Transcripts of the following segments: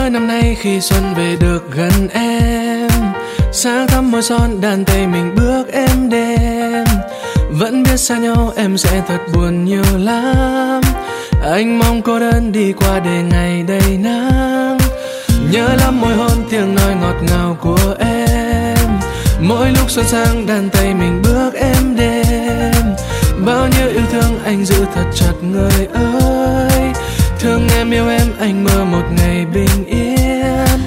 mơ năm nay khi xuân về được gần em, sáng thắm môi son đàn tay mình bước êm đêm. Vẫn biết xa nhau em sẽ thật buồn nhiều lắm. Anh mong cô đơn đi qua để ngày đầy nắng. Nhớ lắm môi hôn tiếng nói ngọt ngào của em. Mỗi lúc xuân sang đàn tay mình bước êm đêm. Bao nhiêu yêu thương anh giữ thật chặt người ơi. Thương em yêu em anh mơ một ngày bình yên.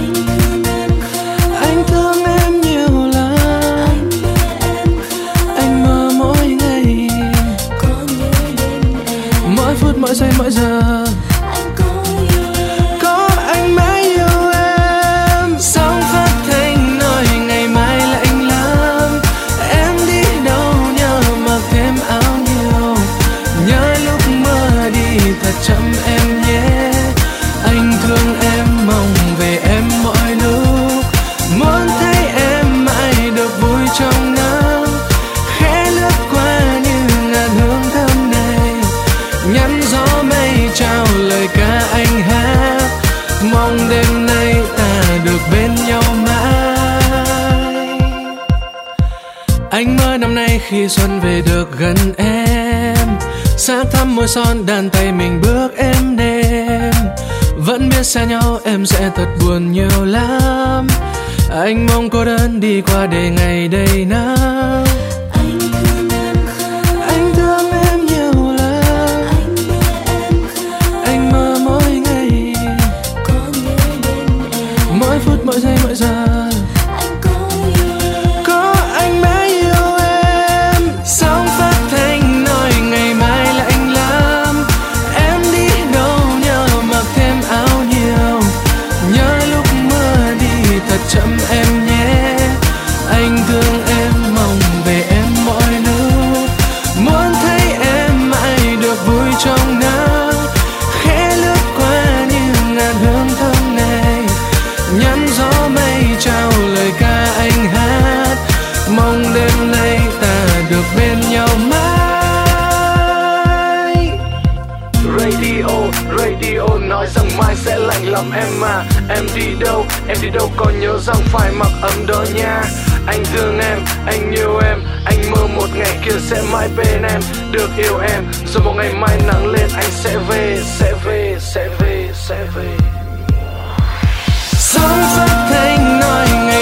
Anh thương em nhiều lắm. Anh mơ mỗi ngày, mỗi phút mỗi giây mỗi giờ. Có anh mãi yêu em. Sóng phát thanh nói ngày mai lạnh lắm. Em đi đâu nhớ mặc thêm áo nhiều. Nhớ lúc mơ đi thật chậm em nhé. Anh thương em mong về em mọi lúc. Muốn thấy em mãi được vui trong nắng. Khẽ lướt qua như ngàn hương thơm này. Nhắn gió mây trao lời ca anh hát. Mong đêm nay ta được bên nhau mãi. Anh mơ năm nay khi xuân về được gần em, sáng thắm môi son đàn tay mình bước êm đêm. Vẫn biết xa nhau em sẽ thật buồn nhiều lắm. Anh mong cô đơn đi qua để ngày đầy nắng. Anh thương em nhiều lắm. Anh mơ mỗi ngày, mỗi phút mỗi giây mỗi giờ. Có anh mãi yêu em. Sóng phát thanh nói ngày mai lạnh lắm. Em đi đâu nhớ mặc thêm áo nhiều. Nhớ lúc mưa đi thật chậm em nhé. Anh thương em mong về em mọi lúc. Muốn thấy em mãi được vui trong nắng. Khẽ lướt qua như ngàn hương thơm này. Nhắn gió mây trao lời ca anh hát. Mong đêm nay ta được bên nhau mãi. Radio nói rằng mai sẽ lạnh lắm em à. Em đi đâu còn nhớ rằng phải mặc ấm đó nha. Anh thương em, anh yêu em. Anh mơ một ngày kia sẽ mãi bên em. Được yêu em, rồi một ngày mai nắng lên anh sẽ về. Sóng phát thanh nói